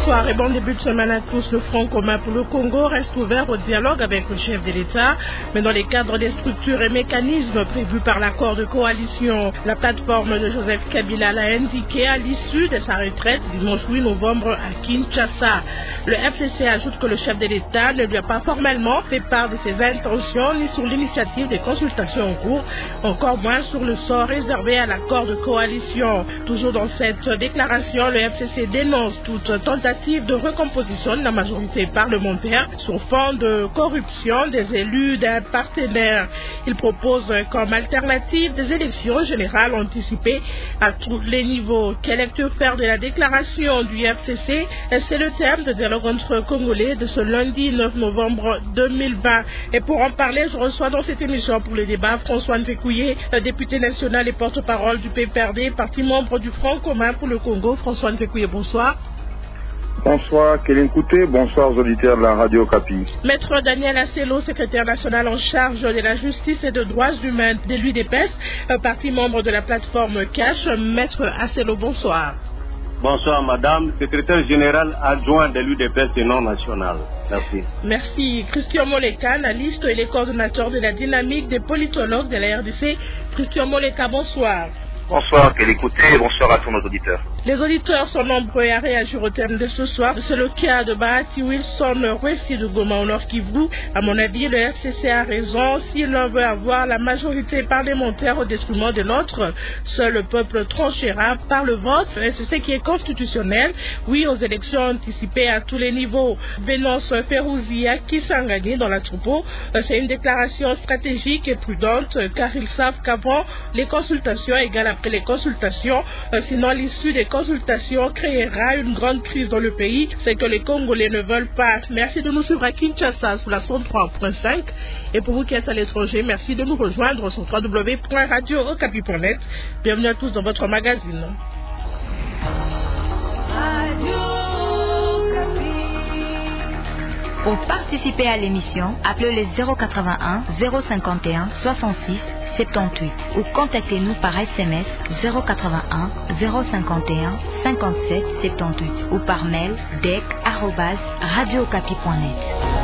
Bonsoir et bon début de semaine à tous. Le Front commun pour le Congo reste ouvert au dialogue avec le chef de l'État, mais dans les cadres des structures et mécanismes prévus par l'accord de coalition. La plateforme de Joseph Kabila l'a indiqué à l'issue de sa retraite dimanche 8 novembre à Kinshasa. Le FCC ajoute que le chef de l'État ne lui a pas formellement fait part de ses intentions ni sur l'initiative des consultations en cours, encore moins sur le sort réservé à l'accord de coalition. Toujours dans cette déclaration, le FCC dénonce toute tentative de recomposition de la majorité parlementaire sur fond de corruption des élus d'un partenaire. Il propose comme alternative des élections générales anticipées à tous les niveaux. Quelle lecture faire de la déclaration du FCC? C'est le thème de dialogue entre Congolais de ce lundi 9 novembre 2020. Et pour en parler, je reçois dans cette émission pour le débat François Nzekouye, député national et porte-parole du PPRD, parti membre du Front commun pour le Congo. François Nzekouye, bonsoir. Bonsoir Kéline Kouté, bonsoir aux auditeurs de la Radio Kapi. Maître Daniel Asselo, secrétaire national en charge de la justice et de droits humains de l'UDPS, parti membre de la plateforme Cash. Maître Asselo, bonsoir. Bonsoir madame, secrétaire général adjoint de l'UDPS et non national. Merci. Merci. Christian Moleka, analyste et les coordonnateurs de la dynamique des politologues de la RDC. Christian Moleka, bonsoir. Bonsoir, quel écouté, bonsoir à tous nos auditeurs. Les auditeurs sont nombreux à réagir au thème de ce soir. C'est le cas de Bahati Wilson, Rwesi de Goma au Nord Kivu. À mon avis, le FCC a raison. S'il ne veut avoir la majorité parlementaire au détriment de l'autre, seul le peuple tranchera par le vote. C'est ce qui est constitutionnel. Oui, aux élections anticipées à tous les niveaux. Vénance Ferrouzia qui s'engage dans la troupeau. C'est une déclaration stratégique et prudente car ils savent qu'avant les consultations égale après les consultations, sinon l'issue des consultations créera une grande crise dans le pays, c'est que les Congolais ne veulent pas. Merci de nous suivre à Kinshasa sous la 103.5 et pour vous qui êtes à l'étranger, merci de nous rejoindre sur www.radiookapi.net. Bienvenue à tous dans votre magazine. Pour participer à l'émission, appelez les 081 051 66 78 ou contactez-nous par SMS 081 051 57 78 ou par mail dec@radiocapi.net.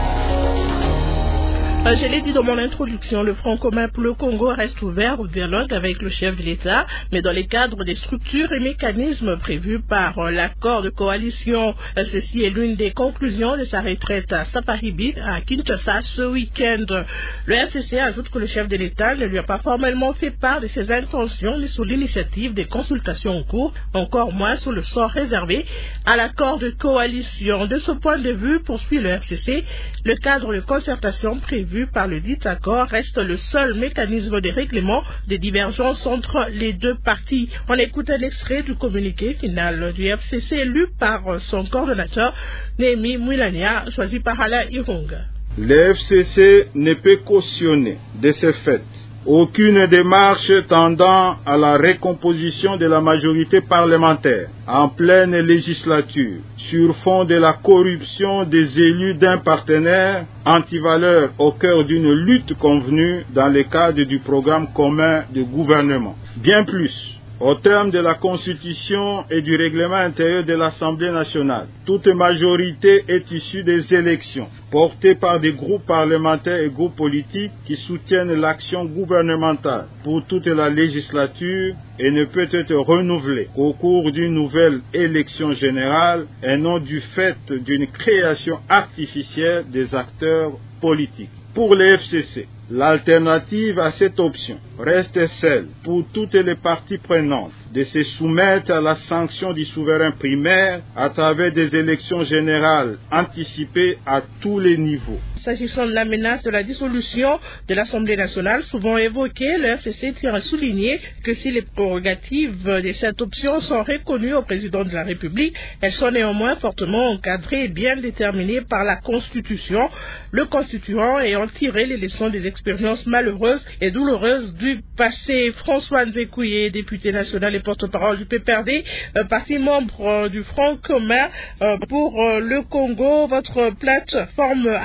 Je l'ai dit dans mon introduction, le Front commun pour le Congo reste ouvert au dialogue avec le chef de l'État, mais dans les cadres des structures et mécanismes prévus par l'accord de coalition. Ceci est l'une des conclusions de sa retraite à Saparibi, à Kinshasa, ce week-end. Le FCC ajoute que le chef de l'État ne lui a pas formellement fait part de ses intentions ni sur l'initiative des consultations en cours, encore moins sur le sort réservé à l'accord de coalition. De ce point de vue, poursuit le FCC, le cadre de concertation prévu par le dit accord reste le seul mécanisme de règlement des divergences entre les deux parties. On écoute un extrait du communiqué final du FCC lu par son coordonnateur Némi Mouilania, choisi par Alain Irunga. Le FCC ne peut cautionner de ce fait aucune démarche tendant à la recomposition de la majorité parlementaire en pleine législature sur fond de la corruption des élus d'un partenaire antivaleur au cœur d'une lutte convenue dans le cadre du programme commun de gouvernement. Bien plus, au terme de la Constitution et du règlement intérieur de l'Assemblée nationale, toute majorité est issue des élections, portées par des groupes parlementaires et groupes politiques qui soutiennent l'action gouvernementale pour toute la législature et ne peut être renouvelée qu'au cours d'une nouvelle élection générale et non du fait d'une création artificielle des acteurs politiques. Pour les FCC, l'alternative à cette option reste celle pour toutes les parties prenantes de se soumettre à la sanction du souverain primaire à travers des élections générales anticipées à tous les niveaux. S'agissant de la menace de la dissolution de l'Assemblée nationale, souvent évoquée, le FCC tient à souligner que si les prérogatives de cette option sont reconnues au président de la République, elles sont néanmoins fortement encadrées et bien déterminées par la Constitution, le constituant ayant tiré les leçons des expériences malheureuses et douloureuses du passé. François Nzekouye, député national et porte-parole du PPRD, parti membre du Front commun pour le Congo, votre plateforme a clôturé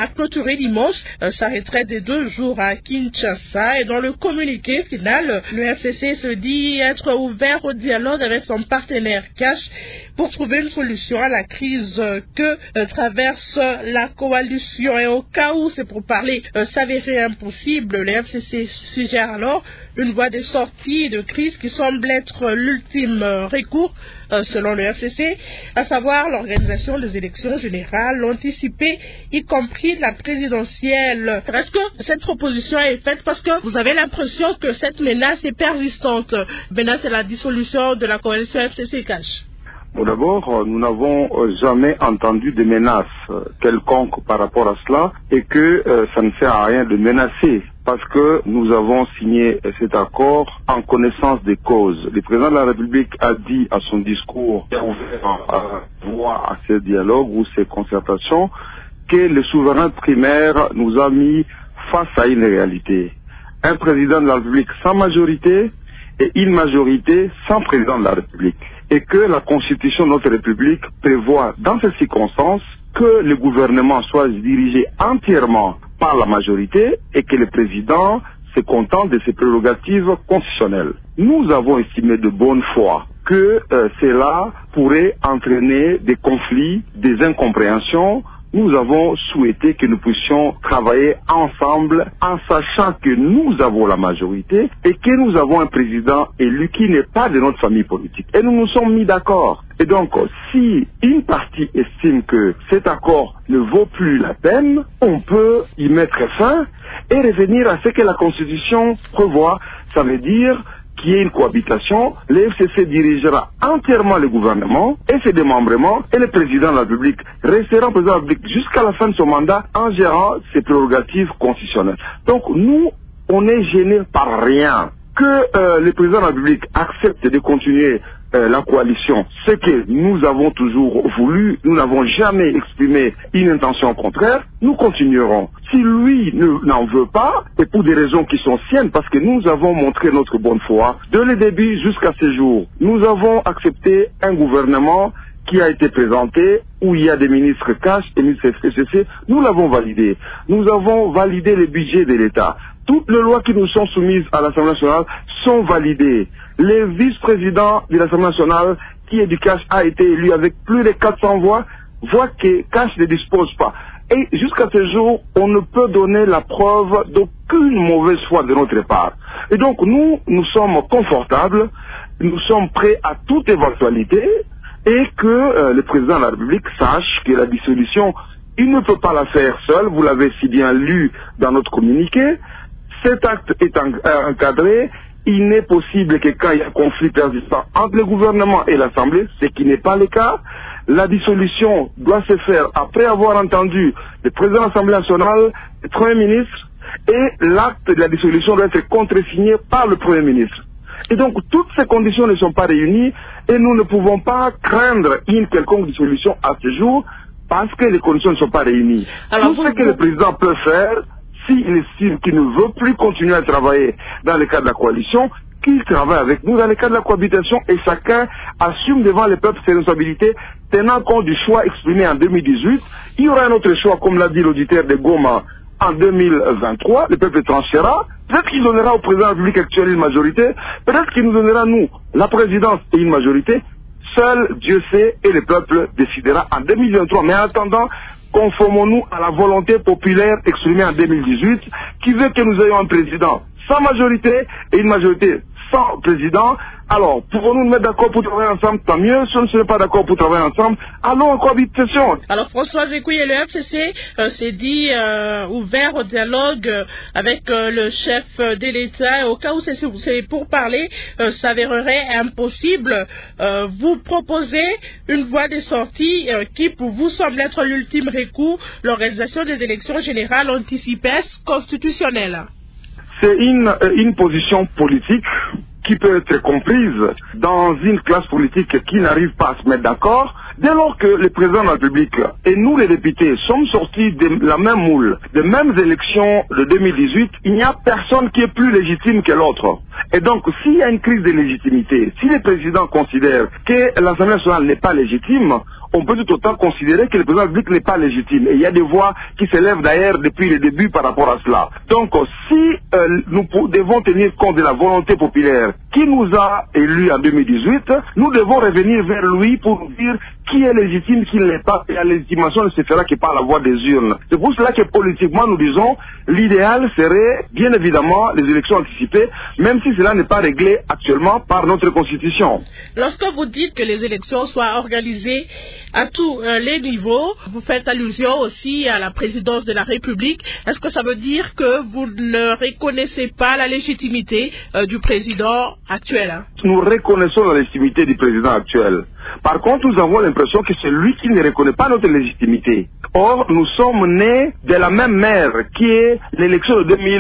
durée dimanche s'arrêterait de 2 jours à Kinshasa. Et dans le communiqué final, le FCC se dit être ouvert au dialogue avec son partenaire Cash pour trouver une solution à la crise que traverse la coalition. Et au cas où c'est pour parler s'avérait impossible, le FCC suggère alors une voie de sortie de crise qui semble être l'ultime recours selon le FCC, à savoir l'organisation des élections générales anticipées, y compris la présidentielle. Est-ce que cette proposition est faite parce que vous avez l'impression que cette menace est persistante? Menace, c'est la dissolution de la coalition FCC-Cash. Bon, d'abord, nous n'avons jamais entendu de menaces quelconques par rapport à cela et que ça ne sert à rien de menacer parce que nous avons signé cet accord en connaissance des causes. Le président de la République a dit à son discours, il a ouvert voie à ce dialogue ou ces concertations, que le souverain primaire nous a mis face à une réalité. Un président de la République sans majorité et une majorité sans président de la République. Et que la Constitution de notre République prévoit dans ces circonstances que le gouvernement soit dirigé entièrement par la majorité et que le président se contente de ses prérogatives constitutionnelles. Nous avons estimé de bonne foi que cela pourrait entraîner des conflits, des incompréhensions. Nous avons souhaité que nous puissions travailler ensemble en sachant que nous avons la majorité et que nous avons un président élu qui n'est pas de notre famille politique. Et nous nous sommes mis d'accord. Et donc, si une partie estime que cet accord ne vaut plus la peine, on peut y mettre fin et revenir à ce que la Constitution prévoit. Ça veut dire qu'il y ait une cohabitation, le FCC dirigera entièrement le gouvernement et ses démembrements et le président de la République restera président de la République jusqu'à la fin de son mandat en gérant ses prérogatives constitutionnelles. Donc nous, on n'est gêné par rien. Que le président de la République accepte de continuer la coalition, ce que nous avons toujours voulu, nous n'avons jamais exprimé une intention contraire, nous continuerons. Si lui n'en veut pas, et pour des raisons qui sont siennes, parce que nous avons montré notre bonne foi, de le début jusqu'à ce jour, nous avons accepté un gouvernement qui a été présenté, où il y a des ministres Cash et ministres FCC, nous l'avons validé. Nous avons validé le budget de l'État. Toutes les lois qui nous sont soumises à l'Assemblée nationale sont validées. Le vice-président de l'Assemblée nationale, qui est du Cash, a été élu avec plus de 400 voix que Cash ne dispose pas. Et jusqu'à ce jour, on ne peut donner la preuve d'aucune mauvaise foi de notre part. Et donc nous sommes confortables, nous sommes prêts à toute éventualité et que le président de la République sache que la dissolution, il ne peut pas la faire seul, vous l'avez si bien lu dans notre communiqué. Cet acte est encadré, il n'est possible que quand il y a un conflit persistant entre le gouvernement et l'Assemblée, ce qui n'est pas le cas, la dissolution doit se faire après avoir entendu le président de l'Assemblée nationale, le Premier ministre, et l'acte de la dissolution doit être contresigné par le Premier ministre. Et donc toutes ces conditions ne sont pas réunies et nous ne pouvons pas craindre une quelconque dissolution à ce jour parce que les conditions ne sont pas réunies. Alors, tout ce que le président peut faire, s'il estime qu'il ne veut plus continuer à travailler dans le cadre de la coalition, qu'il travaille avec nous dans le cadre de la cohabitation et chacun assume devant le peuple ses responsabilités, tenant compte du choix exprimé en 2018. Il y aura un autre choix, comme l'a dit l'auditeur de Goma, en 2023, le peuple tranchera. Peut-être qu'il donnera au président de la République actuelle une majorité, peut-être qu'il nous donnera, nous, la présidence et une majorité. Seul Dieu sait et le peuple décidera en 2023. Mais en attendant, conformons-nous à la volonté populaire exprimée en 2018 qui veut que nous ayons un président sans majorité et une majorité sans président. Alors, pouvons-nous nous mettre d'accord pour travailler ensemble? Tant mieux. Si on ne se met pas d'accord pour travailler ensemble, allons en cohabitation. Alors, François Zékoui et le FCC s'est dit ouvert au dialogue avec le chef de l'État. Au cas où c'est pour parler s'avérerait impossible, vous proposez une voie de sortie qui, pour vous, semble être l'ultime recours, l'organisation des élections générales anticipées constitutionnelles. C'est une position politique qui peut être comprise dans une classe politique qui n'arrive pas à se mettre d'accord. Dès lors que le président de la République et nous les députés sommes sortis de la même moule, des mêmes élections de 2018, il n'y a personne qui est plus légitime que l'autre. Et donc, s'il y a une crise de légitimité, si le président considère que l'Assemblée nationale n'est pas légitime, on peut tout autant considérer que le président public n'est pas légitime. Et il y a des voix qui s'élèvent d'ailleurs depuis le début par rapport à cela. Donc, si nous devons tenir compte de la volonté populaire qui nous a élus en 2018, nous devons revenir vers lui pour nous dire qui est légitime, qui ne l'est pas, et la légitimation ne se fera que par la voie des urnes. C'est pour cela que politiquement, nous disons, l'idéal serait, bien évidemment, les élections anticipées, même si cela n'est pas réglé actuellement par notre Constitution. Lorsque vous dites que les élections soient organisées à tous les niveaux, vous faites allusion aussi à la présidence de la République. Est-ce que ça veut dire que vous ne reconnaissez pas la légitimité du président actuel? Nous reconnaissons la légitimité du président actuel. Par contre, nous avons l'impression que c'est lui qui ne reconnaît pas notre légitimité. Or, nous sommes nés de la même mère qui est l'élection de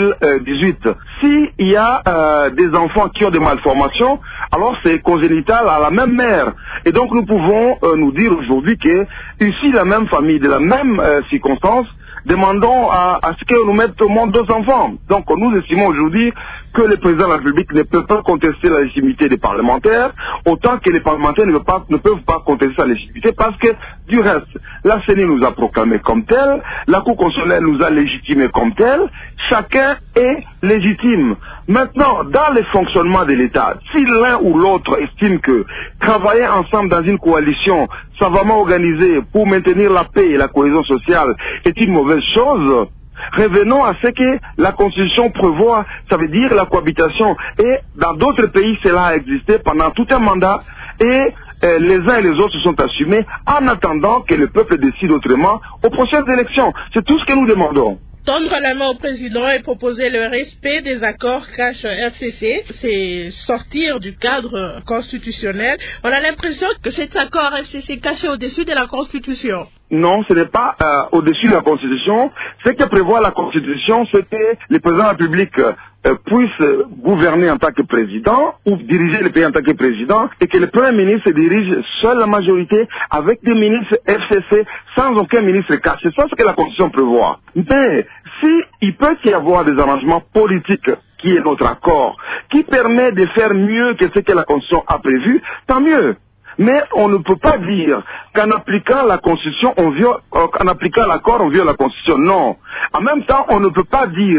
2018. S'il y a des enfants qui ont des malformations, alors c'est congénital à la même mère. Et donc, nous pouvons nous dire aujourd'hui que, ici, la même famille, de la même circonstance, demandons à ce qu'on nous mette au monde 2 enfants. Donc, nous estimons aujourd'hui que le président de la République ne peut pas contester la légitimité des parlementaires, autant que les parlementaires ne peuvent pas contester sa légitimité, parce que, du reste, la CENI nous a proclamé comme tel, la Cour constitutionnelle nous a légitimé comme tel, chacun est légitime. Maintenant, dans le fonctionnement de l'État, si l'un ou l'autre estime que travailler ensemble dans une coalition savamment organisée pour maintenir la paix et la cohésion sociale est une mauvaise chose, revenons à ce que la Constitution prévoit, ça veut dire la cohabitation. Et dans d'autres pays, cela a existé pendant tout un mandat et les uns et les autres se sont assumés en attendant que le peuple décide autrement aux prochaines élections. C'est tout ce que nous demandons. Tendre la main au président et proposer le respect des accords cash-FCC, c'est sortir du cadre constitutionnel. On a l'impression que cet accord FCC est caché au-dessus de la Constitution. Non, ce n'est pas au-dessus de la Constitution. Ce que prévoit la Constitution, c'est que le président de la République puisse gouverner en tant que président ou diriger le pays en tant que président et que le Premier ministre dirige seul la majorité avec des ministres FCC sans aucun ministre cash. C'est ça ce que la Constitution prévoit. Mais il peut y avoir des arrangements politiques qui est notre accord, qui permet de faire mieux que ce que la Constitution a prévu, tant mieux. Mais on ne peut pas dire qu'en appliquant la Constitution, en appliquant l'accord, on viole la Constitution. Non. En même temps, on ne peut pas dire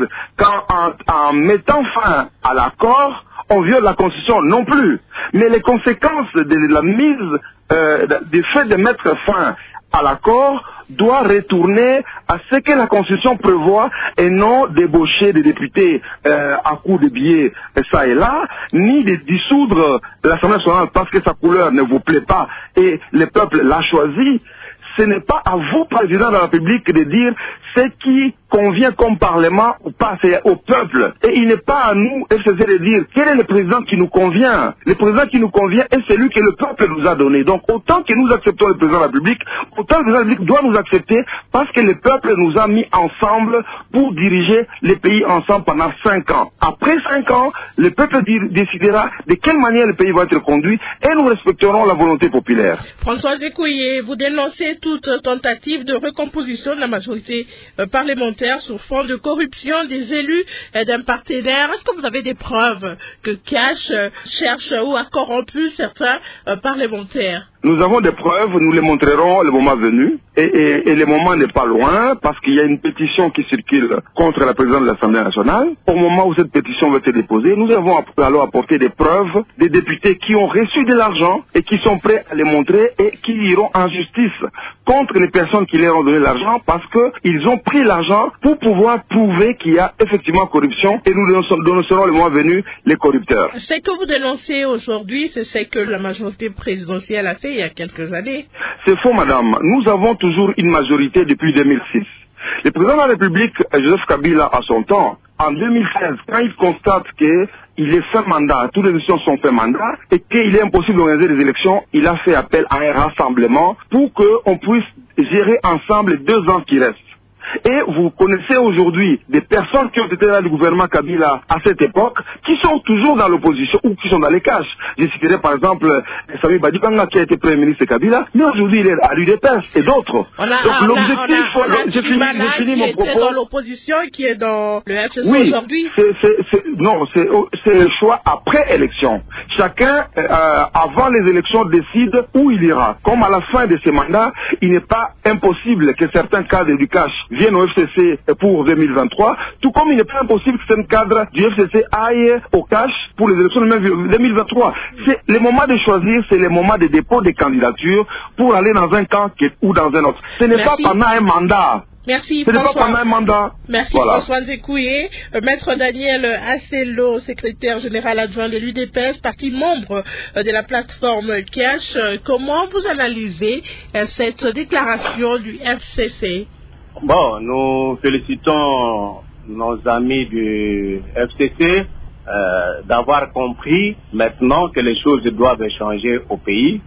qu'en mettant fin à l'accord, on viole la Constitution non plus. Mais les conséquences de la mise, du fait de mettre fin à l'accord, doit retourner à ce que la Constitution prévoit et non débaucher des députés à coups de billets ça et là, ni de dissoudre l'Assemblée nationale parce que sa couleur ne vous plaît pas et le peuple l'a choisi. Ce n'est pas à vous, président de la République, de dire ce qui convient comme Parlement ou pas, c'est au peuple. Et il n'est pas à nous, FCC, de dire quel est le président qui nous convient. Le président qui nous convient est celui que le peuple nous a donné. Donc autant que nous acceptons le président de la République, autant le président de la République doit nous accepter parce que le peuple nous a mis ensemble pour diriger les pays ensemble pendant 5 ans. Après 5 ans, le peuple décidera de quelle manière le pays va être conduit et nous respecterons la volonté populaire. François Zekouye, vous dénoncez toute tentative de recomposition de la majorité parlementaire sur fond de corruption des élus et d'un partenaire. Est-ce que vous avez des preuves que Cash cherche ou a corrompu certains parlementaires? Nous avons des preuves, nous les montrerons le moment venu. Et le moment n'est pas loin parce qu'il y a une pétition qui circule contre la présidente de l'Assemblée nationale. Au moment où cette pétition va être déposée, nous avons alors apporté des preuves des députés qui ont reçu de l'argent et qui sont prêts à les montrer et qui iront en justice contre les personnes qui leur ont donné l'argent parce qu'ils ont pris l'argent pour pouvoir prouver qu'il y a effectivement corruption et nous dénoncerons le moment venu les corrupteurs. Ce que vous dénoncez aujourd'hui, c'est ce que la majorité présidentielle a fait il y a quelques années. C'est faux, madame. Nous avons toujours une majorité depuis 2006. Le président de la République, Joseph Kabila, à son temps, en 2016, quand il constate qu'il est fait mandat, toutes les élections sont fait mandat, et qu'il est impossible d'organiser des élections, il a fait appel à un rassemblement pour qu'on puisse gérer ensemble les 2 ans qui restent. Et vous connaissez aujourd'hui des personnes qui ont été dans le gouvernement Kabila à cette époque, qui sont toujours dans l'opposition ou qui sont dans les caches. Je citerai par exemple Sami Badibanga qui a été Premier ministre Kabila, mais aujourd'hui il est à l'UDPS et d'autres. Donc l'objectif, j'ai fini mon propos. Qui est dans l'opposition, qui est dans le FCC aujourd'hui. C'est le choix après élection. Chacun, avant les élections, décide où il ira. Comme à la fin de ces mandats, il n'est pas impossible que certains cadres du cash viennent au FCC pour 2023, tout comme il n'est pas impossible que certains cadres du FCC aillent au cash pour les élections de 2023. C'est le moment de choisir, c'est le moment de dépôt des candidatures pour aller dans un camp ou dans un autre. Ce n'est pas pendant un mandat. Merci François. Merci François Nzekouye. Maître Daniel Assello, secrétaire général adjoint de l'UDPS, parti membre de la plateforme Cash. Comment vous analysez cette déclaration du FCC? Bon, nous félicitons nos amis du FCC d'avoir compris maintenant que les choses doivent changer au pays.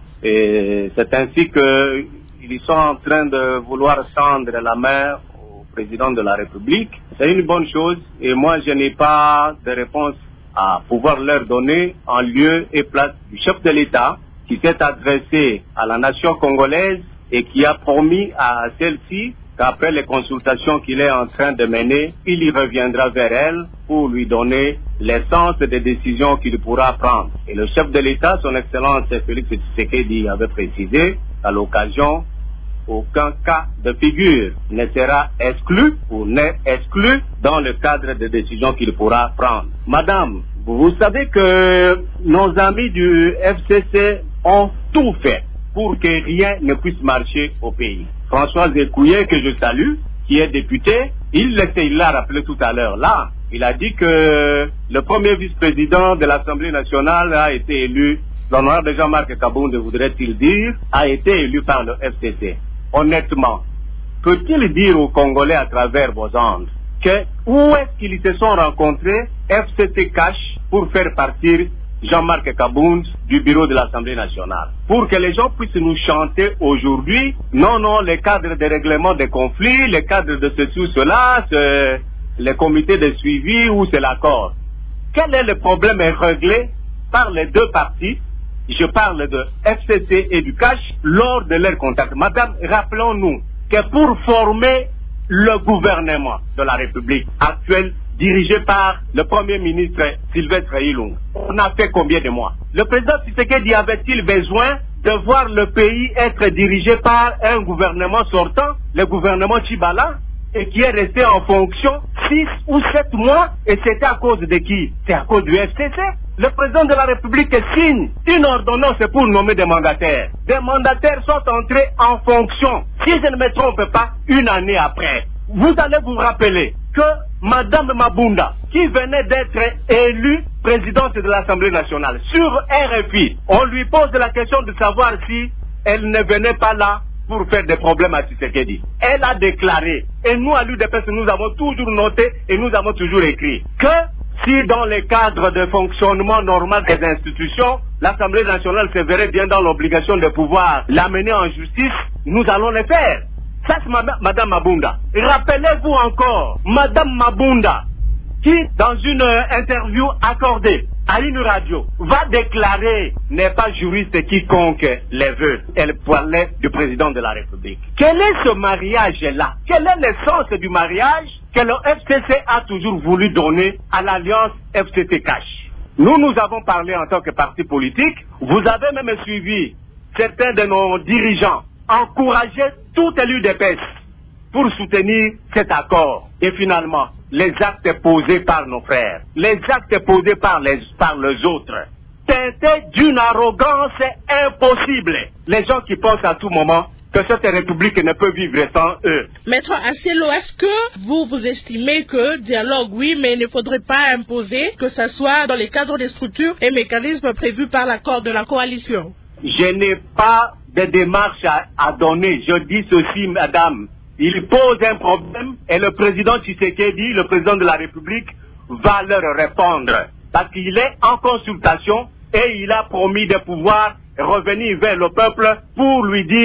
Et c'est ainsi que ils sont en train de vouloir tendre la main au président de la République. C'est une bonne chose et moi je n'ai pas de réponse à pouvoir leur donner en lieu et place du chef de l'État qui s'est adressé à la nation congolaise et qui a promis à celle-ci qu'après les consultations qu'il est en train de mener, il y reviendra vers elle pour lui donner l'essence des décisions qu'il pourra prendre. Et le chef de l'État, son Excellence Félix Tshisekedi, avait précisé à l'occasion aucun cas de figure ne sera exclu ou n'est exclu dans le cadre des décisions qu'il pourra prendre. Madame, vous savez que nos amis du FCC ont tout fait pour que rien ne puisse marcher au pays. François Nzekouye, que je salue, qui est député, il l'a rappelé tout à l'heure là, il a dit que le premier vice-président de l'Assemblée nationale a été élu, l'honorable Jean-Marc Kabound, voudrait-il dire, a été élu par le FCC. Honnêtement, peut-il dire aux Congolais à travers vos ondes que où est-ce qu'ils se sont rencontrés, FCC Cash, pour faire partir Jean-Marc Kabound du bureau de l'Assemblée nationale? Pour que les gens puissent nous chanter aujourd'hui, non, les cadres de règlement des conflits, les cadres de ceci ou cela, c'est les comités de suivi ou c'est l'accord. Quel est le problème réglé par les deux parties? Je parle de FCC et du Cash lors de leur contact. Madame, rappelons-nous que pour former le gouvernement de la République actuelle, dirigé par le Premier ministre Sylvestre Ilunga, on a fait combien de mois? Le président Tshisekedi avait-il besoin de voir le pays être dirigé par un gouvernement sortant, le gouvernement Tchibala, et qui est resté en fonction 6 ou 7 mois, et c'était à cause de qui? C'est à cause du FCC. Le président de la République signe une ordonnance pour nommer des mandataires. Des mandataires sont entrés en fonction, si je ne me trompe pas, une année après. Vous allez vous rappeler que Madame Mabunda, qui venait d'être élue présidente de l'Assemblée nationale, sur RFI, on lui pose la question de savoir si elle ne venait pas là pour faire des problèmes à Tshisekedi. Elle a déclaré, et nous à l'UDPS, nous avons toujours noté et nous avons toujours écrit, que si dans le cadre de fonctionnement normal des institutions, l'Assemblée nationale se verrait bien dans l'obligation de pouvoir l'amener en justice, nous allons le faire. Ça c'est Madame Mabunda. Rappelez-vous encore, Madame Mabunda, qui dans une interview accordée à une radio, va déclarer n'est pas juriste quiconque les veut. Elle parlait du président de la République. Quel est ce mariage-là? Quelle est l'essence du mariage que le FCC a toujours voulu donner à l'alliance FCC Cash? Nous avons parlé en tant que parti politique. Vous avez même suivi certains de nos dirigeants encourager toute l'UDPS pour soutenir cet accord. Et finalement, les actes posés par nos frères, les actes posés par les autres, teintés d'une arrogance impossible. Les gens qui pensent à tout moment que cette République ne peut vivre sans eux. Maître Assello, est-ce que vous estimez que dialogue, oui, mais il ne faudrait pas imposer que ce soit dans les cadres des structures et mécanismes prévus par l'accord de la coalition? Je n'ai pas de démarche à donner. Je dis ceci, madame. Il pose un problème et le président Tshisekedi, le président de la République, va leur répondre. Parce qu'il est en consultation et il a promis de pouvoir revenir vers le peuple pour lui dire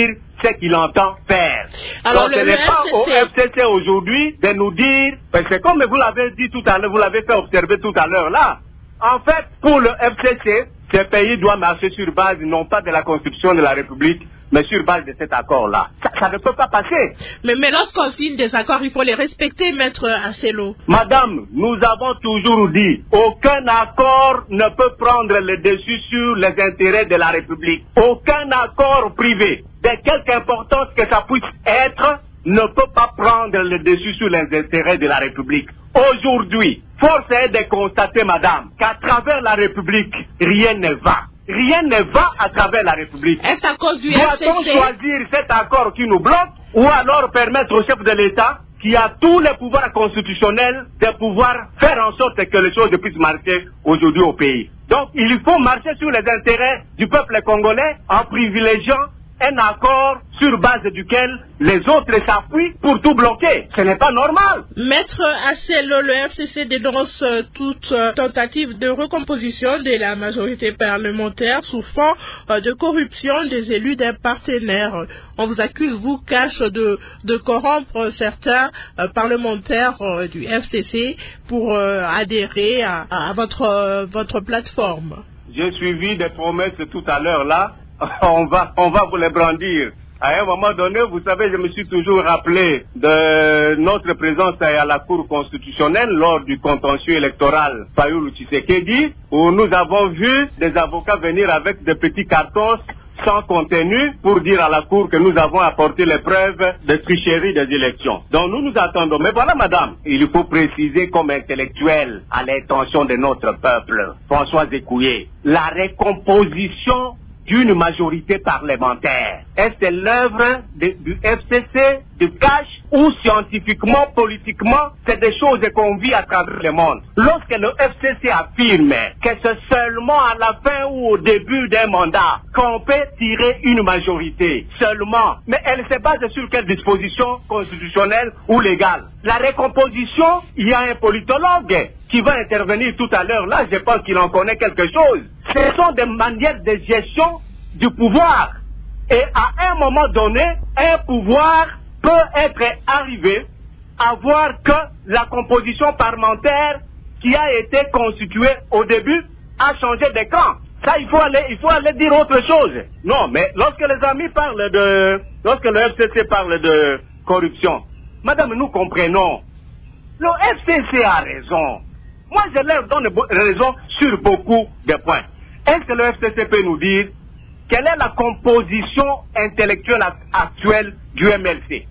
ce qu'il entend faire. Alors, donc ce n'est pas au FCC aujourd'hui de nous dire, c'est comme vous l'avez dit tout à l'heure, vous l'avez fait observer tout à l'heure là. En fait, pour le FCC, ce pays doit marcher sur base non pas de la Constitution de la République, mais sur base de cet accord-là. Ça ne peut pas passer. Mais lorsqu'on signe des accords, il faut les respecter, Maître Asselo. Madame, nous avons toujours dit, aucun accord ne peut prendre le dessus sur les intérêts de la République. Aucun accord privé, de quelque importance que ça puisse être, ne peut pas prendre le dessus sur les intérêts de la République. Aujourd'hui, force est de constater, madame, qu'à travers la République, rien ne va. Rien ne va à travers la République. Est-ce à cause du Doit-on FCC? choisir cet accord qui nous bloque ou alors permettre au chef de l'État, qui a tous les pouvoirs constitutionnels, de pouvoir faire en sorte que les choses puissent marcher aujourd'hui au pays? Donc, il faut marcher sur les intérêts du peuple congolais en privilégiant un accord sur base duquel les autres s'appuient pour tout bloquer. Ce n'est pas normal. Maître Asselo, le FCC dénonce toute tentative de recomposition de la majorité parlementaire sous fond de corruption des élus d'un partenaire. On vous accuse, vous, Cash, de corrompre certains parlementaires du FCC pour adhérer à votre plateforme. J'ai suivi des promesses tout à l'heure là. On va vous les brandir. À un moment donné, vous savez, je me suis toujours rappelé de notre présence à la Cour constitutionnelle lors du contentieux électoral Fayulu Tshisekedi, où nous avons vu des avocats venir avec des petits cartons sans contenu pour dire à la Cour que nous avons apporté les preuves de tricherie des élections. Donc nous nous attendons. Mais voilà, madame, il faut préciser comme intellectuel à l'intention de notre peuple, François Zécoué, la recomposition d'une majorité parlementaire. Est-ce l'œuvre du FCC, du Cash, ou scientifiquement, politiquement, c'est des choses qu'on vit à travers le monde. Lorsque le FCC affirme que c'est seulement à la fin ou au début d'un mandat qu'on peut tirer une majorité, seulement, mais elle se base sur quelle disposition constitutionnelle ou légale? La recomposition, il y a un politologue qui va intervenir tout à l'heure, là, je pense qu'il en connaît quelque chose. Ce sont des manières de gestion du pouvoir. Et à un moment donné, un pouvoir peut être arrivé à voir que la composition parlementaire qui a été constituée au début a changé de camp. Ça, il faut aller dire autre chose. Non, mais lorsque les amis parlent lorsque le FCC parle de corruption, madame, nous comprenons. Le FCC a raison. Moi, je leur donne raison sur beaucoup de points. Est-ce que le FCC peut nous dire quelle est la composition intellectuelle actuelle du MLC?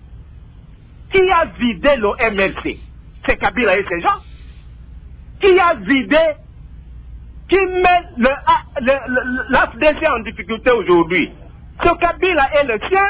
Qui a vidé le MLC? C'est Kabila et ses gens. Qui a vidé, qui met l'AFDC en difficulté aujourd'hui? C'est Kabila et le sien.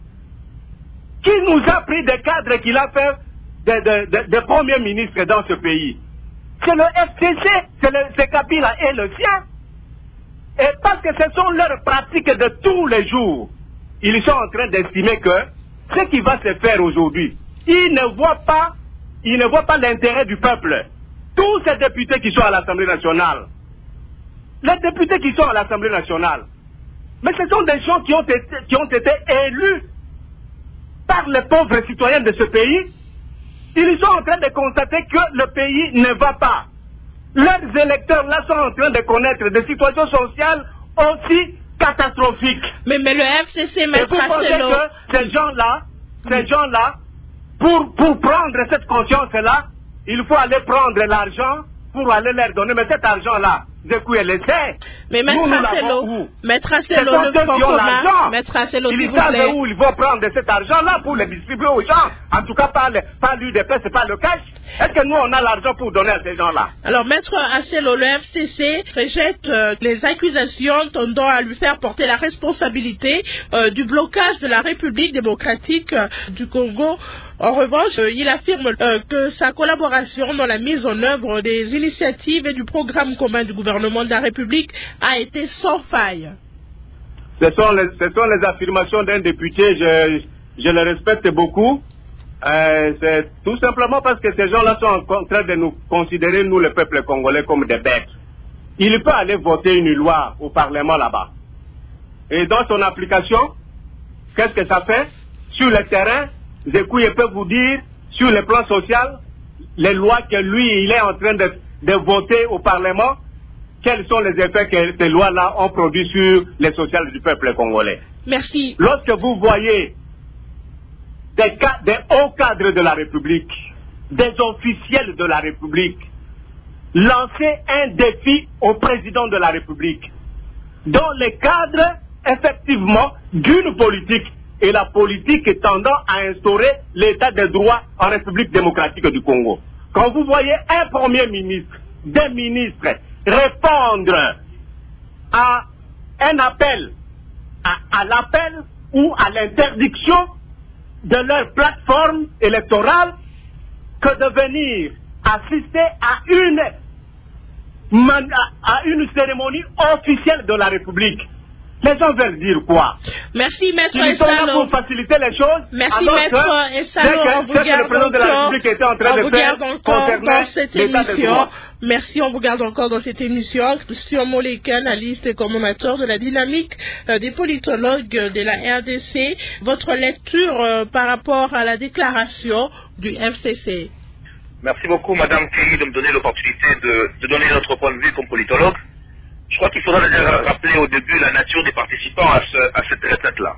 Qui nous a pris des cadres qu'il a fait de premier ministre dans ce pays? C'est le FCC, c'est Kabila et le sien. Et parce que ce sont leurs pratiques de tous les jours, ils sont en train d'estimer que ce qui va se faire aujourd'hui, ils ne voient pas l'intérêt du peuple. Tous ces députés qui sont à l'Assemblée nationale, les députés qui sont à l'Assemblée nationale, mais ce sont des gens qui ont été élus par les pauvres citoyens de ce pays. Ils sont en train de constater que le pays ne va pas. Leurs électeurs là sont en train de connaître des situations sociales aussi catastrophiques. Mais le FCC met pas que ces gens-là, pour prendre cette conscience-là, il faut aller prendre l'argent pour aller leur donner. Mais cet argent-là, Zécoué le sait. Mais Maître Asselo, le Front commun, Maître Asselo, s'il vous plaît. Ils savent où ils vont prendre cet argent-là pour le distribuer aux gens. En tout cas, pas l'UDP, pas le cash. Est-ce que nous, on a l'argent pour donner à ces gens-là? Alors, Maître Asselo, le FCC rejette les accusations tendant à lui faire porter la responsabilité du blocage de la République démocratique du Congo. En revanche, il affirme que sa collaboration dans la mise en œuvre des initiatives et du programme commun du gouvernement de la République a été sans faille. Ce sont les affirmations d'un député, je le respecte beaucoup. C'est tout simplement parce que ces gens-là sont en train de nous considérer, nous, le peuple congolais, comme des bêtes. Il peut aller voter une loi au Parlement là-bas. Et dans son application, qu'est-ce que ça fait? Sur le terrain, Zekouye peut vous dire, sur le plan social, les lois que lui, il est en train de voter au Parlement, quels sont les effets que ces lois-là ont produits sur les sociales du peuple congolais. Merci. Lorsque vous voyez des hauts cadres de la République, des officiels de la République, lancer un défi au président de la République, dans le cadre, effectivement, d'une politique, et la politique est tendant à instaurer l'état de droit en République démocratique du Congo. Quand vous voyez un premier ministre, des ministres, répondre à un appel, à l'appel ou à l'interdiction de leur plateforme électorale, que de venir assister à une cérémonie officielle de la République. Les gens veulent dire quoi? Merci, Maître Ils sont là Essalo. pour faciliter les choses. Merci, alors Maître Essalo. On vous garde encore dans cette émission. Merci, on vous garde encore dans cette émission. Christian Moleka, analyste et commentateur de la dynamique des politologues de la RDC. Votre lecture par rapport à la déclaration du FCC. Merci beaucoup, Madame Kelly, de me donner l'opportunité de donner notre point de vue comme politologue. Je crois qu'il faudra déjà rappeler au début la nature des participants à cette retraite-là.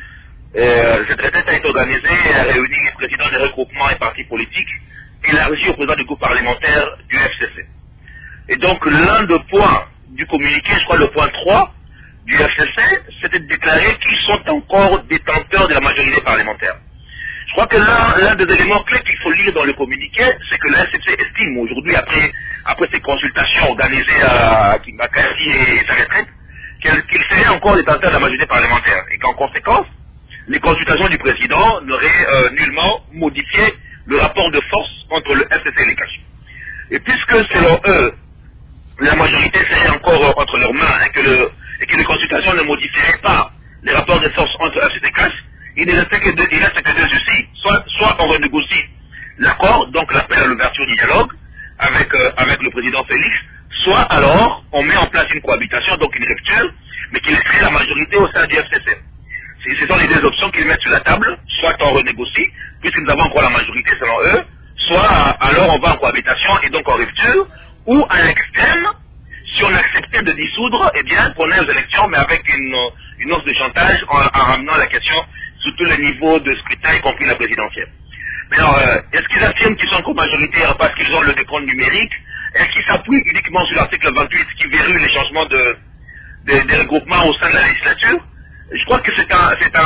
Cette retraite a été organisée et a réuni les présidents des regroupements et partis politiques, élargie au président du groupe parlementaire du FCC. Et donc, l'un des points du communiqué, je crois le point 3 du FCC, c'était de déclarer qu'ils sont encore détenteurs de la majorité parlementaire. Je crois que l'un des éléments clés qu'il faut lire dans le communiqué, c'est que le FCC estime aujourd'hui, après ces consultations organisées à Kimbakasi et sa retraite, qu'il serait encore détenteur de la majorité parlementaire et qu'en conséquence, les consultations du président n'auraient nullement modifié le rapport de force entre le FCC et les CACH. Et puisque selon eux, la majorité serait encore entre leurs mains et que les consultations ne modifieraient pas les rapports de force entre FCC et CACH, il ne reste que deux soucis. Soit on renégocie l'accord, donc l'appel à l'ouverture du dialogue avec le président Félix, soit alors on met en place une cohabitation, donc une rupture, mais qui laisserait la majorité au sein du FCC. Ce sont les deux options qu'ils mettent sur la table, soit on renégocie, puisque nous avons encore la majorité selon eux, soit alors on va en cohabitation et donc en rupture, ou à l'extrême, si on acceptait de dissoudre, eh bien, prenez aux élections, mais avec une hausse de chantage en ramenant la question sous tous les niveaux de scrutin, y compris la présidentielle. Mais alors, est-ce qu'ils affirment qu'ils sont co-majoritaires parce qu'ils ont le décompte numérique? Est-ce qu'ils s'appuient uniquement sur l'article 28 qui verrouille les changements des regroupements au sein de la législature? Je crois que c'est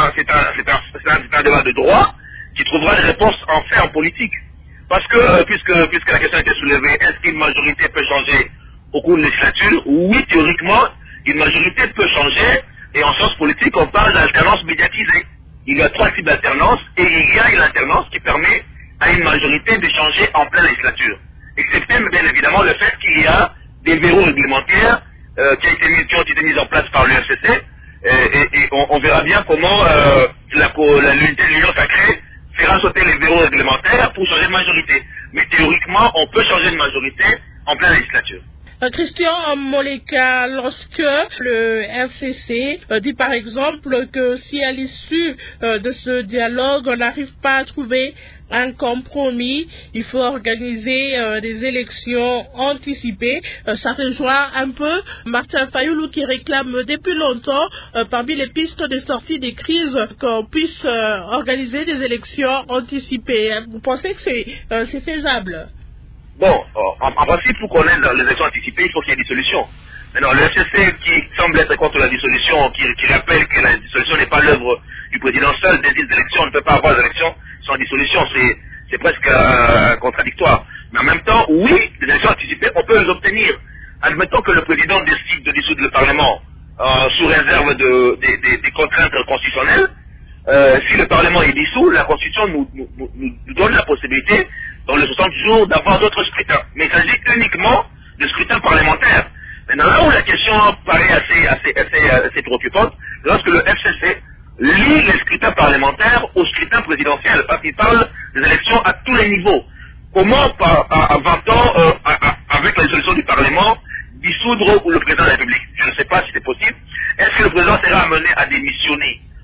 un débat de droit qui trouvera des réponses en fait en politique. Parce que, puisque la question a été soulevée, est-ce qu'une majorité peut changer au cours de la législature? Oui, théoriquement, une majorité peut changer, et en sciences politiques, on parle d'alternance médiatisée. Il y a 3 types d'alternance, et il y a une alternance qui permet à une majorité de changer en pleine législature. Excepté, bien évidemment, le fait qu'il y a des verrous réglementaires qui ont été mis en place par le FCC, et on verra bien comment l'unité de l'Union sacrée fera sauter les verrous réglementaires pour changer de majorité. Mais théoriquement, on peut changer de majorité en pleine législature. Christian Moleka, lorsque le FCC dit par exemple que si à l'issue de ce dialogue on n'arrive pas à trouver un compromis, il faut organiser des élections anticipées, ça rejoint un peu Martin Fayoulou qui réclame depuis longtemps parmi les pistes de sortie des crises qu'on puisse organiser des élections anticipées. Vous pensez que c'est faisable? Bon, en principe, pour qu'on ait les élections anticipées, il faut qu'il y ait dissolution. Maintenant, le FCC qui semble être contre la dissolution, qui rappelle que la dissolution n'est pas l'œuvre du président seul, des élections, on ne peut pas avoir des élections sans dissolution, c'est presque contradictoire. Mais en même temps, oui, les élections anticipées, on peut les obtenir. Admettons que le président décide de dissoudre le Parlement sous réserve des contraintes constitutionnelles. Si le Parlement est dissous, la Constitution nous donne la possibilité, dans les 60 jours, d'avoir d'autres scrutins. Mais il s'agit uniquement de scrutins parlementaires. Maintenant, là où la question paraît assez préoccupante, lorsque le FCC lie les scrutins parlementaires aux scrutins présidentiels, parce qu'il parle des élections à tous les niveaux. Comment, à 20 ans, avec la dissolution du Parlement, dissoudre le président de la République? Je ne sais pas si c'est possible. Est-ce que le président sera amené à démissionner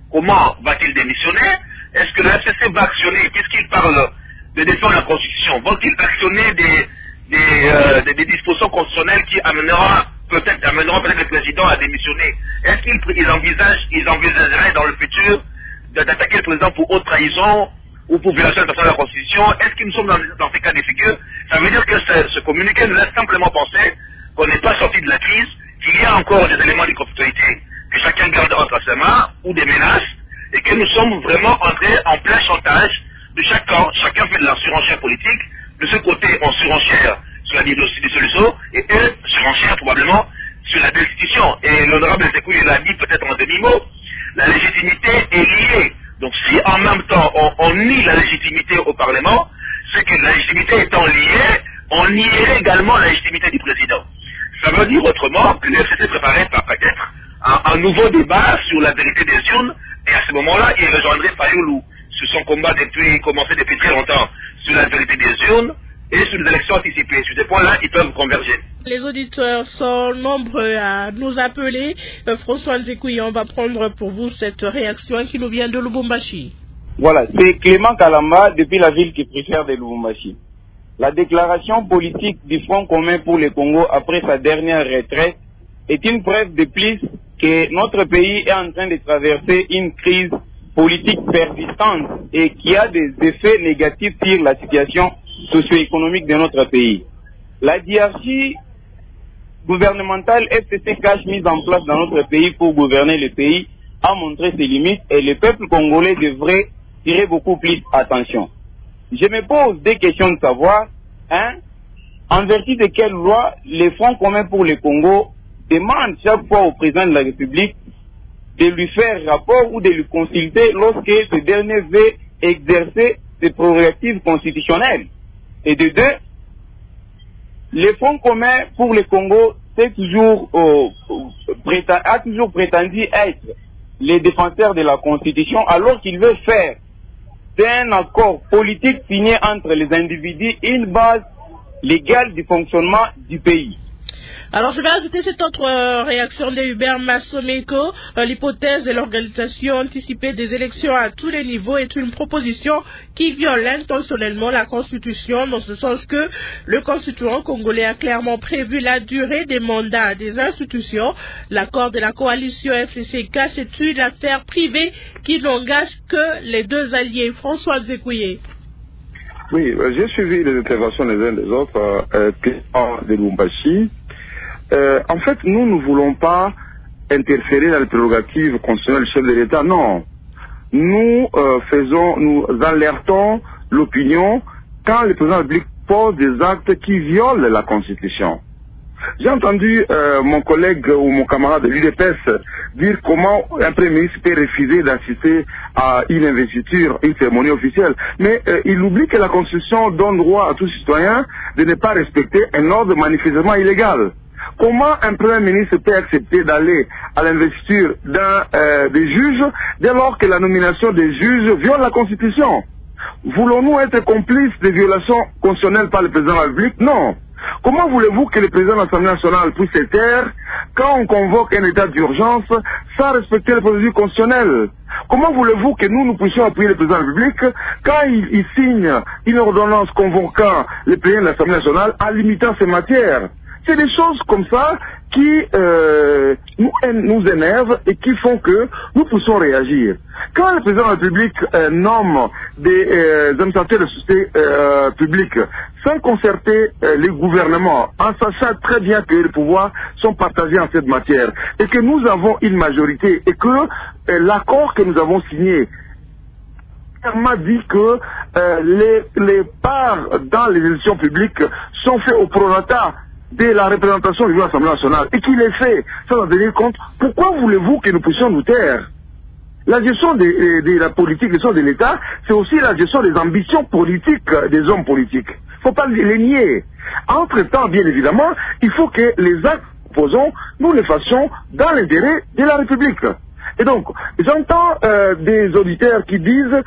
comment va-t-il démissionner? Est-ce que le FCC va actionner, puisqu'il parle de défendre la Constitution, vont-ils actionner des dispositions constitutionnelles qui amèneront peut-être le président à démissionner? Est-ce qu'ils envisageraient dans le futur d'attaquer le président pour haute trahison ou pour violation de la Constitution? Est-ce que nous sommes dans ces cas de figure? Ça veut dire que ce communiqué nous laisse simplement penser qu'on n'est pas sorti de la crise, qu'il y a encore des éléments de conflictualité que chacun garde entre ses mains ou des menaces, et que nous sommes vraiment entrés en plein chantage de chacun fait de la surenchère politique. De ce côté, on surenchère sur la diversité des solutions, et eux surenchèrent probablement sur la destitution. Et l'honorable Sekouye l'a dit peut-être en demi-mot, la légitimité est liée. Donc si en même temps on nie la légitimité au Parlement, c'est que la légitimité étant liée, on nierait également la légitimité du président. Ça veut dire autrement que le FCC préparait peut-être un nouveau débat sur la vérité des urnes, et à ce moment-là, il rejoindrait Fayoulou sur son combat commencé depuis très longtemps sur la vérité des urnes et sur les élections anticipées. Sur ces points-là, ils peuvent converger. Les auditeurs sont nombreux à nous appeler. François Nzekouye, on va prendre pour vous cette réaction qui nous vient de Lubumbashi. Voilà, c'est Clément Kalamba depuis la ville qui préfère de Lubumbashi. La déclaration politique du Front commun pour le Congo après sa dernière retraite est une preuve de plus que notre pays est en train de traverser une crise politique persistante et qui a des effets négatifs sur la situation socio-économique de notre pays. La hiérarchie gouvernementale FCC-Cash mise en place dans notre pays pour gouverner le pays a montré ses limites et le peuple congolais devrait tirer beaucoup plus attention. Je me pose des questions de savoir, en vertu de quelle loi les Front commun pour le Congo demandent chaque fois au président de la République de lui faire rapport ou de lui consulter lorsque ce dernier veut exercer ses prérogatives constitutionnelles. Et de deux, le Front commun pour le Congo a toujours prétendu être les défenseurs de la Constitution alors qu'il veut faire d'un accord politique signé entre les individus une base légale du fonctionnement du pays. Alors je vais ajouter cette autre réaction de Hubert Massomeko. L'hypothèse de l'organisation anticipée des élections à tous les niveaux est une proposition qui viole intentionnellement la Constitution, dans ce sens que le constituant congolais a clairement prévu la durée des mandats des institutions. L'accord de la coalition FCC-K, c'est une affaire privée qui n'engage que les deux alliés. François Nzekouye. Oui, j'ai suivi les interventions les uns des autres, de Lubumbashi. En fait, nous ne voulons pas interférer dans les prérogatives constitutionnelles du chef de l'État, non. Nous alertons l'opinion quand le président de la République pose des actes qui violent la Constitution. J'ai entendu mon collègue ou mon camarade de l'UDPS dire comment un Premier ministre peut refuser d'assister à une investiture, une cérémonie officielle. Mais il oublie que la Constitution donne droit à tout citoyen de ne pas respecter un ordre manifestement illégal. Comment un Premier ministre peut accepter d'aller à l'investiture des juges dès lors que la nomination des juges viole la Constitution? Voulons-nous être complices des violations constitutionnelles par le président de la République? Non. Comment voulez-vous que le président de l'Assemblée nationale puisse se taire quand on convoque un état d'urgence sans respecter les procédures constitutionnelles? Comment voulez-vous que nous puissions appuyer le président de la République quand il signe une ordonnance convoquant le président de l'Assemblée nationale en limitant ces matières? C'est des choses comme ça qui nous énervent et qui font que nous puissions réagir. Quand le président de la République nomme des administrateurs de société publique sans concerter les gouvernements, en sachant très bien que les pouvoirs sont partagés en cette matière et que nous avons une majorité et que l'accord que nous avons signé m'a dit que les parts dans les élections publiques sont faites au prorata de la représentation de l'Assemblée nationale et qu'il est fait sans en tenir compte, pourquoi voulez-vous que nous puissions nous taire? La gestion de la politique, la gestion de l'État, c'est aussi la gestion des ambitions politiques des hommes politiques. Il ne faut pas les nier. Entre-temps, bien évidemment, il faut que les actes que nous posons, nous les fassions dans l'intérêt de la République. Et donc, j'entends des auditeurs qui disent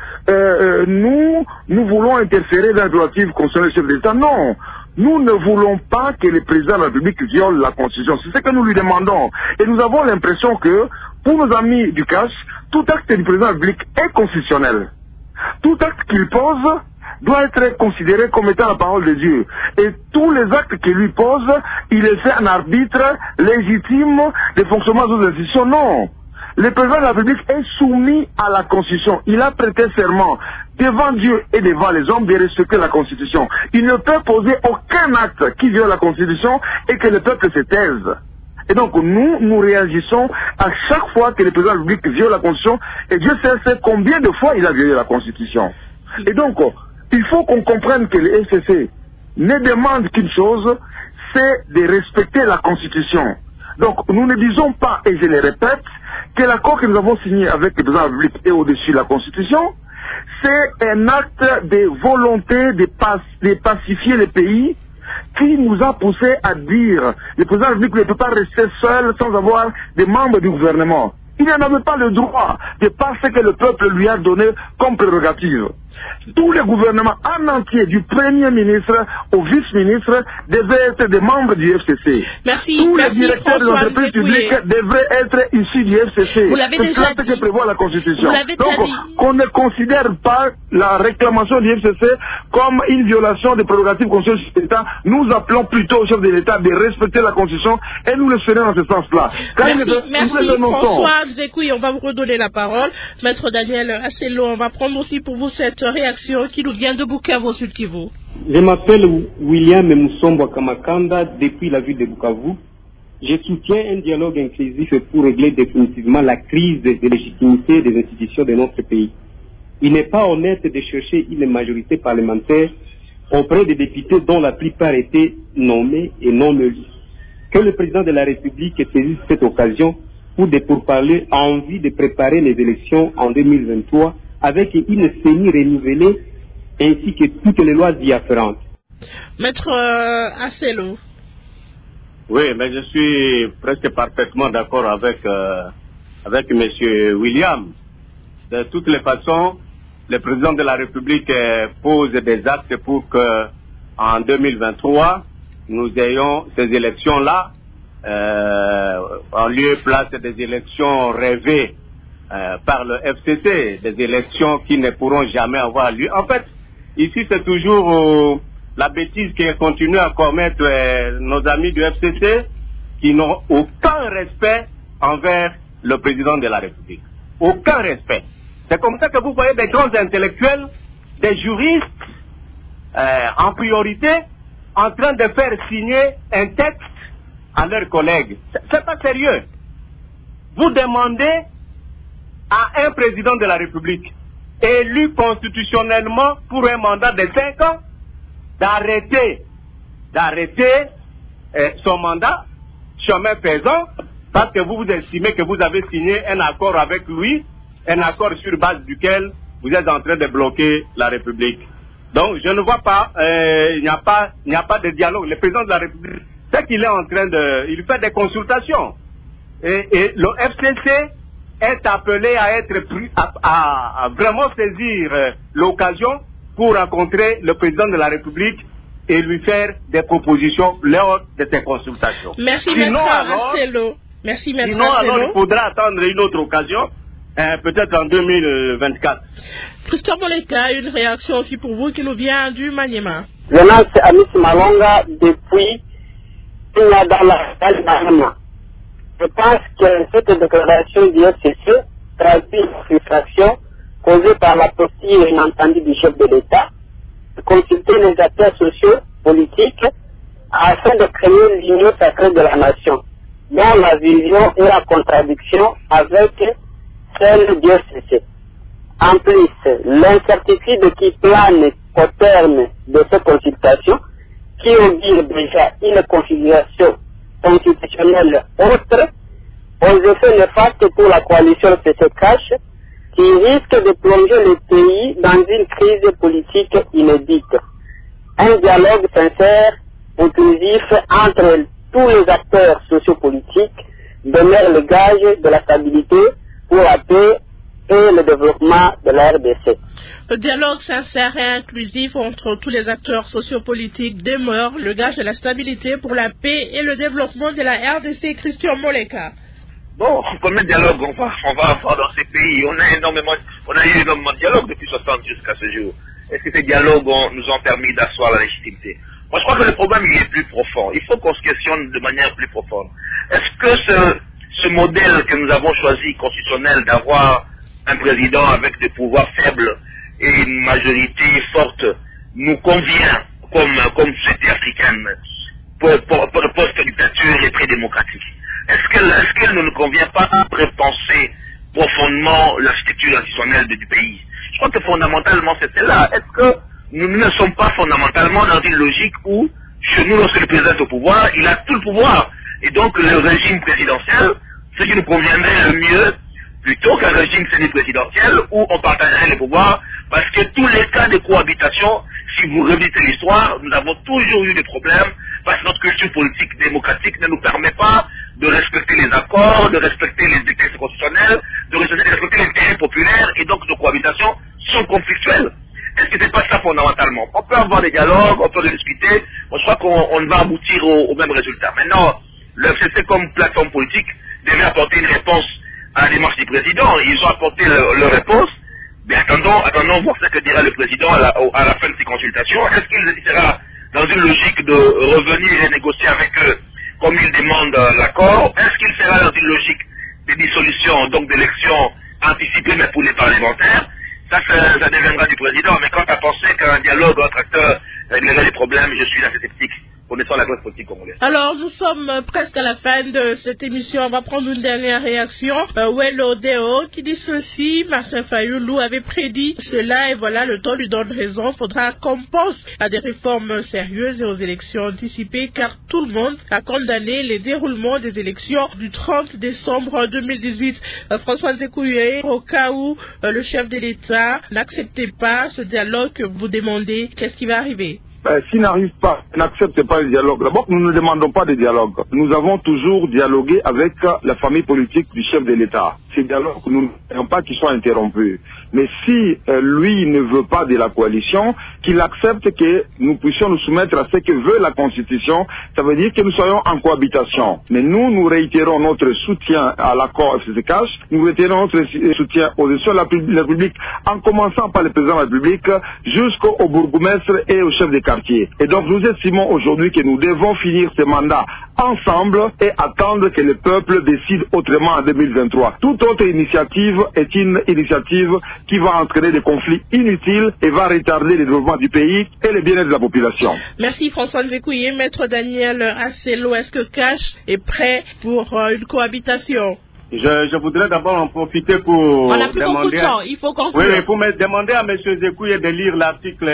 nous voulons interférer dans la prérogative concernant le chef de l'État. Non. Nous ne voulons pas que le président de la République viole la Constitution. C'est ce que nous lui demandons. Et nous avons l'impression que, pour nos amis du CAS, tout acte du président de la République est constitutionnel. Tout acte qu'il pose doit être considéré comme étant la parole de Dieu. Et tous les actes qu'il lui pose, il est fait un arbitre légitime des fonctionnements des institutions. Non. Le président de la République est soumis à la Constitution. Il a prêté serment devant Dieu et devant les hommes de respecter la Constitution. Il ne peut poser aucun acte qui viole la Constitution et que le peuple se taise. Et donc nous réagissons à chaque fois que le président de la République viole la Constitution, et Dieu sait combien de fois il a violé la Constitution. Et donc il faut qu'on comprenne que le FCC ne demande qu'une chose, c'est de respecter la Constitution. Donc nous ne disons pas, et je le répète, que l'accord que nous avons signé avec le président de la République est au-dessus de la Constitution. C'est un acte de volonté de pacifier le pays qui nous a poussé à dire le président de la République ne peut pas rester seul sans avoir des membres du gouvernement. Il n'en avait pas le droit de pas ce que le peuple lui a donné comme prérogative. Tous les gouvernements en entier, du Premier ministre au vice-ministre, devaient être des membres du FCC. Merci. Tous les directeurs de l'entreprise publique devraient être issus du FCC. Vous l'avez déjà dit. C'est ce que prévoit la Constitution. Donc, qu'on ne considère pas la réclamation du FCC comme une violation des prérogatives constitutionnelles de l'État. Nous appelons plutôt au chef de l'État de respecter la Constitution et nous le ferons dans ce sens-là. Merci François Zékoui, on va vous redonner la parole. Maître Daniel Assello, on va prendre aussi pour vous cette réaction qui nous vient de Bukavu au Sud Kivu. Je m'appelle William Moussombo Kamakanda depuis la ville de Bukavu. Je soutiens un dialogue inclusif pour régler définitivement la crise de légitimité des institutions de notre pays. Il n'est pas honnête de chercher une majorité parlementaire auprès des députés dont la plupart étaient nommés et non élus. Que le président de la République saisisse cette occasion pour des pourparlers en vue de préparer les élections en 2023 avec une CENI renouvelée ainsi que toutes les lois y afférentes. Maître Assello. Oui, mais je suis presque parfaitement d'accord avec M. William. De toutes les façons, le président de la République pose des actes pour que en 2023, nous ayons ces élections-là en lieu et place des élections rêvées par le FCC, des élections qui ne pourront jamais avoir lieu. En fait, ici c'est toujours la bêtise qui continue à commettre nos amis du FCC qui n'ont aucun respect envers le président de la République. Aucun respect. C'est comme ça que vous voyez des grands intellectuels, des juristes, en priorité, en train de faire signer un texte à leurs collègues. C'est pas sérieux. Vous demandez à un président de la République élu constitutionnellement pour un mandat de 5 ans d'arrêter son mandat, chemin faisant, parce que vous estimez que vous avez signé un accord avec lui, un accord sur base duquel vous êtes en train de bloquer la République. Donc je ne vois pas, il n'y a pas de dialogue. Le président de la République, c'est qu'il est en train il fait des consultations. Et le FCC est appelé à être à vraiment saisir l'occasion pour rencontrer le président de la République et lui faire des propositions lors de ces consultations. Merci, Maître Assello. Sinon, alors, il faudra attendre une autre occasion, peut-être en 2024. Christian Moleka, une réaction aussi pour vous qui nous vient du Maniema. Je lance Amis Malonga depuis Maniema. Je pense que cette déclaration du FCC traduit une frustration causée par la posture inattendue du chef de l'État de consulter les acteurs sociaux, politiques, afin de créer l'union sacrée de la nation, dont la vision est la contradiction avec celle du FCC. En plus, l'incertitude qui plane au terme de ces consultations, qui augure déjà une configuration constitutionnelle autre, aux effets néfastes pour la coalition CC-Cash, qui risque de plonger le pays dans une crise politique inédite. Un dialogue sincère, inclusif entre tous les acteurs sociopolitiques demeure le gage de la stabilité pour la paix et le développement de la RDC. Le dialogue sincère et inclusif entre tous les acteurs sociopolitiques demeure le gage de la stabilité pour la paix et le développement de la RDC. Christian Moleka. Bon, combien de dialogues on va avoir dans ces pays? On a eu énormément de dialogues depuis 60 jusqu'à ce jour. Est-ce que ces dialogues nous ont permis d'asseoir la légitimité? Moi, je crois que le problème il est plus profond. Il faut qu'on se questionne de manière plus profonde. Est-ce que ce modèle que nous avons choisi, constitutionnel, d'avoir un président avec des pouvoirs faibles et une majorité forte, nous convient comme société africaine pour le post-dictature et pré-démocratique? Est-ce qu'elle ne nous convient pas à repenser profondément la structure institutionnelle du pays? Je crois que fondamentalement c'était là. Est-ce que nous ne sommes pas fondamentalement dans une logique où, chez nous, lorsque le président est au pouvoir, il a tout le pouvoir. Et donc le régime présidentiel, ce qui nous conviendrait le mieux, plutôt qu'un régime semi-présidentiel où on partagerait les pouvoirs, parce que tous les cas de cohabitation, si vous revisitez l'histoire, nous avons toujours eu des problèmes, parce que notre culture politique démocratique ne nous permet pas de respecter les accords, de respecter les textes constitutionnels, de respecter l'intérêt populaire, et donc nos cohabitations sont conflictuelles. Est-ce que c'est pas ça fondamentalement? On peut avoir des dialogues, on peut les discuter, moi, je crois qu'on va aboutir au même résultat. Maintenant, le FCC comme plateforme politique devait apporter une réponse à la démarche du président. Ils ont apporté leur réponse, mais attendons voir ce que dira le président à la fin de ces consultations. Est-ce qu'il sera dans une logique de revenir et négocier avec eux comme ils demandent l'accord? Est-ce qu'il sera dans une logique de dissolution, donc d'élections anticipées mais pour les parlementaires? Ça deviendra du président, mais quand tu as pensé qu'un dialogue entre acteurs réglerait les problèmes, je suis assez sceptique, connaissant la classe politique congolaise. Alors, nous sommes presque à la fin de cette émission. On va prendre une dernière réaction. Wello Deo qui dit ceci, Martin Fayoulou avait prédit cela et voilà, le temps lui donne raison. Faudra qu'on pense à des réformes sérieuses et aux élections anticipées car tout le monde a condamné les déroulements des élections du 30 décembre 2018. François Zekouye, au cas où le chef de l'État n'acceptait pas ce dialogue que vous demandez, qu'est-ce qui va arriver? S'il n'arrive pas, n'accepte pas le dialogue. D'abord, nous ne demandons pas de dialogue. Nous avons toujours dialogué avec la famille politique du chef de l'État. Ces dialogues, nous ne voulons pas qu'ils soient interrompus. Mais si lui ne veut pas de la coalition, qu'il accepte que nous puissions nous soumettre à ce que veut la Constitution, ça veut dire que nous soyons en cohabitation. Mais nous réitérons notre soutien à l'accord FCCH, nous réitérons notre soutien aux élections de la République, en commençant par le président de la République jusqu'au bourgmestre et au chef de quartier. Et donc nous estimons aujourd'hui que nous devons finir ce mandat ensemble et attendre que le peuple décide autrement en 2023. Toute autre initiative est une initiative qui va entraîner des conflits inutiles et va retarder le développement du pays et le bien-être de la population. Merci François Nzekouye. Maître Daniel Asselo, est-ce que Cash est prêt pour une cohabitation? Je voudrais d'abord en profiter pour on n'a plus beaucoup de temps, il faut qu'on oui, pour me demander à M. Zekouye de lire l'article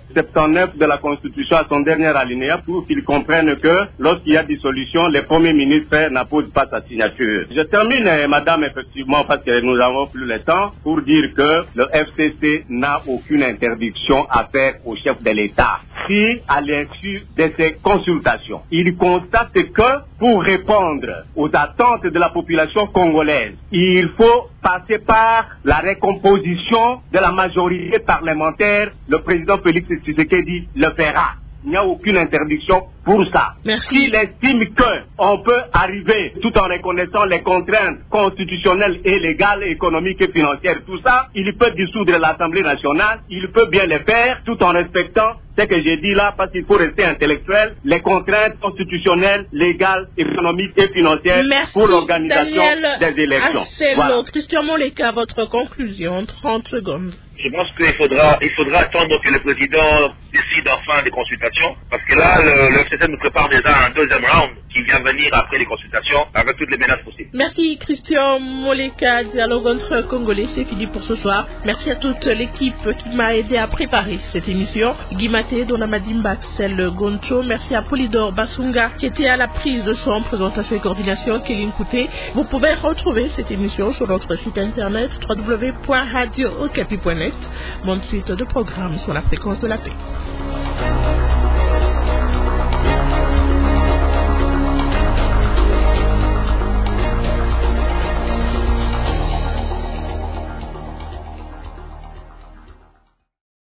79 de la Constitution à son dernier alinéa pour qu'il comprenne que lorsqu'il y a dissolution, le Premier ministre n'appose pas sa signature. Je termine, madame, effectivement, parce que nous n'avons plus le temps, pour dire que le FCC n'a aucune interdiction à faire au chef de l'État. Si, à l'issue de ces consultations, il constate que pour répondre aux attentes de la population congolaise, il faut passer par la recomposition de la majorité parlementaire, le président Félix Tshisekedi le fera. Il n'y a aucune interdiction pour ça. S'il estime qu'on peut arriver tout en reconnaissant les contraintes constitutionnelles et légales, économiques et financières, tout ça, il peut dissoudre l'Assemblée nationale, il peut bien le faire tout en respectant ce que j'ai dit là, parce qu'il faut rester intellectuel, les contraintes constitutionnelles, légales, économiques et financières pour l'organisation des élections. Voilà. Christian Moleka, votre conclusion, 30 secondes. Je pense qu'il faudra attendre que le président décide enfin des consultations, parce que là, le FCC nous prépare déjà un deuxième round qui vient venir après les consultations avec toutes les menaces possibles. Merci Christian Moleka, dialogue entre Congolais, c'est fini pour ce soir. Merci à toute l'équipe qui m'a aidé à préparer cette émission. Guy Maté, Donamadimba, Axel Goncho, merci à Polydor Basunga qui était à la prise de son, présentation et coordination, Kéline Kouté. Vous pouvez retrouver cette émission sur notre site internet www.radiookapi.net, mon site de programme sur la fréquence de la paix.